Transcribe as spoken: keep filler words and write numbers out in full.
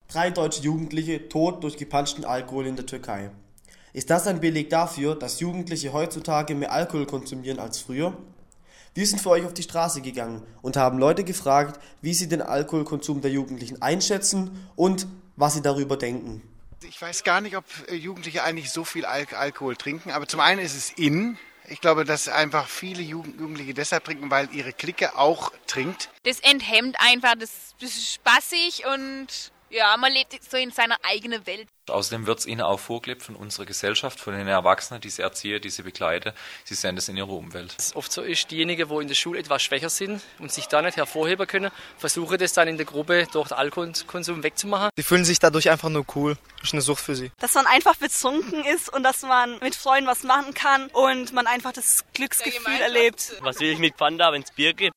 Drei deutsche Jugendliche tot durch gepanschten Alkohol in der Türkei. Ist das ein Beleg dafür, dass Jugendliche heutzutage mehr Alkohol konsumieren als früher? Wir sind für euch auf die Straße gegangen und haben Leute gefragt, wie sie den Alkoholkonsum der Jugendlichen einschätzen und was sie darüber denken. Ich weiß gar nicht, ob Jugendliche eigentlich so viel Al- Alkohol trinken, aber zum einen ist es in. Ich glaube, dass einfach viele Jugendliche deshalb trinken, weil ihre Clique auch trinkt. Das enthemmt einfach, das ist spaßig und ja, man lebt so in seiner eigenen Welt. Außerdem wird es ihnen auch vorgelebt von unserer Gesellschaft, von den Erwachsenen, die sie erziehen, die sie begleiten. Sie sehen das in ihrer Umwelt. Es oft so ist, diejenigen, die in der Schule etwas schwächer sind und sich da nicht hervorheben können, versuchen das dann in der Gruppe durch den Alkoholkonsum wegzumachen. Sie fühlen sich dadurch einfach nur cool. Das ist eine Sucht für sie. Dass man einfach betrunken ist und dass man mit Freunden was machen kann und man einfach das Glücksgefühl erlebt. Was will ich mit Panda, wenn es Bier gibt?